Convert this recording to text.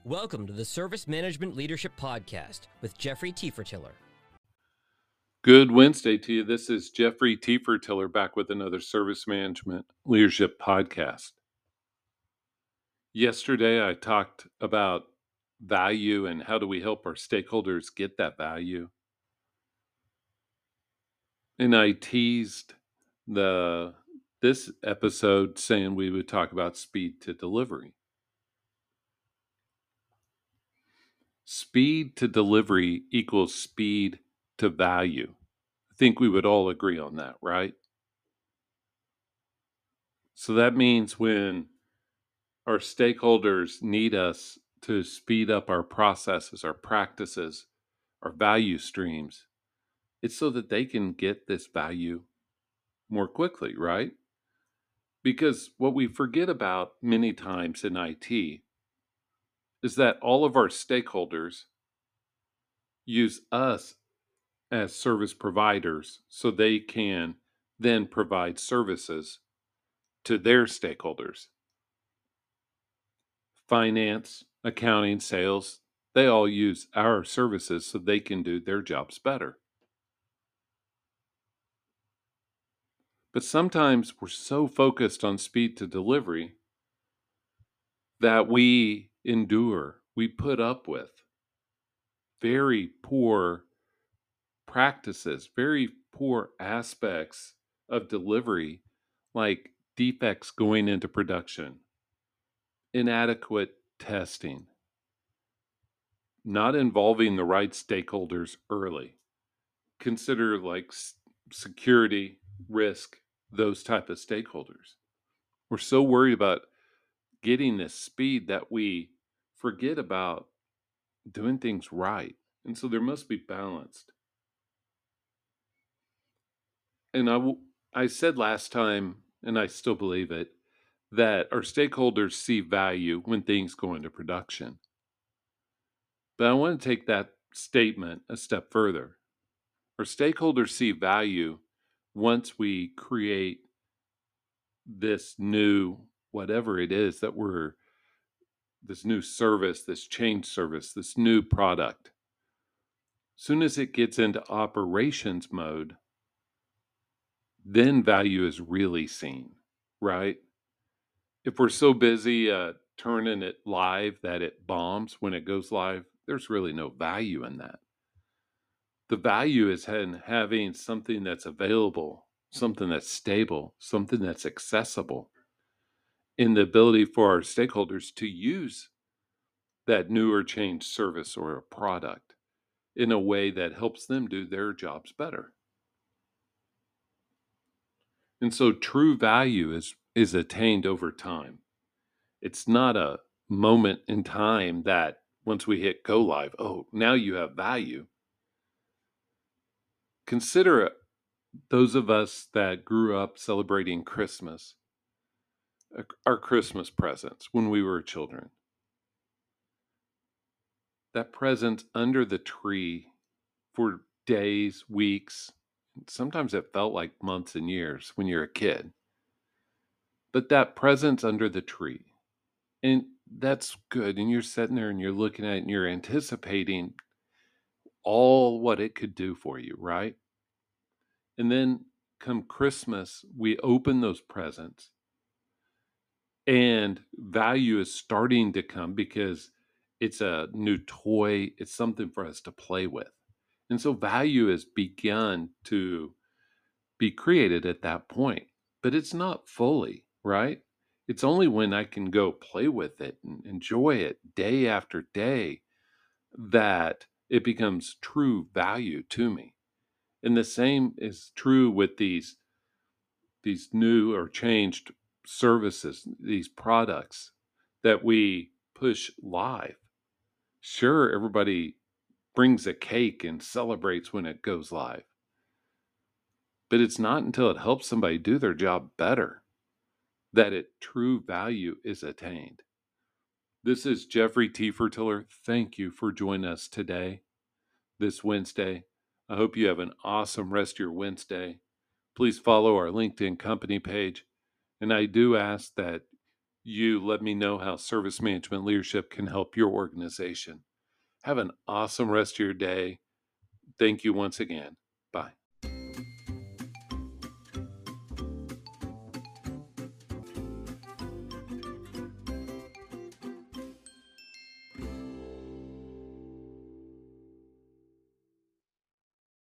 Welcome to the Service Management Leadership Podcast with Jeffrey Tiefertiller. Good Wednesday to you. This is Jeffrey Tiefertiller back with another Service Management Leadership Podcast. Yesterday, I talked about value and how do we help our stakeholders get that value. And I teased this episode saying we would talk about speed to delivery. Speed to delivery equals speed to value. I think we would all agree on that, right? So that means when our stakeholders need us to speed up our processes, our practices, our value streams, it's so that they can get this value more quickly, right? Because what we forget about many times in IT is that all of our stakeholders use us as service providers so they can then provide services to their stakeholders. Finance, accounting, sales, they all use our services so they can do their jobs better. But sometimes we're so focused on speed to delivery that we endure, we put up with very poor practices, very poor aspects of delivery, like defects going into production, inadequate testing, not involving the right stakeholders early. Consider like security, risk, those type of stakeholders. We're so worried about getting this speed that we forget about doing things right. And so there must be balanced. And I said last time, and I still believe it, that our stakeholders see value when things go into production. But I want to take that statement a step further. Our stakeholders see value once we create this new, whatever it is that this new service, this change service, this new product. Soon as it gets into operations mode, then value is really seen, right? If we're so busy turning it live that it bombs when it goes live, there's really no value in that. The value is in having something that's available, something that's stable, something that's accessible, in the ability for our stakeholders to use that new or changed service or a product in a way that helps them do their jobs better. And so true value is attained over time. It's not a moment in time that once we hit go live, oh, now you have value. Consider those of us that grew up celebrating Christmas, our Christmas presents when we were children. That present under the tree for days, weeks, sometimes it felt like months and years when you're a kid. But that presence under the tree, and that's good. And you're sitting there and you're looking at it and you're anticipating all what it could do for you, right? And then come Christmas, we open those presents and value is starting to come because it's a new toy, it's something for us to play with. And so value has begun to be created at that point, but it's not fully, right? It's only when I can go play with it and enjoy it day after day that it becomes true value to me. And the same is true with these new or changed services, these products that we push live. Sure, everybody brings a cake and celebrates when it goes live. But it's not until it helps somebody do their job better that true value is attained. This is Jeffrey Tiefertiller. Thank you for joining us today, this Wednesday. I hope you have an awesome rest of your Wednesday. Please follow our LinkedIn company page. And I do ask that you let me know how service management leadership can help your organization. Have an awesome rest of your day. Thank you once again. Bye.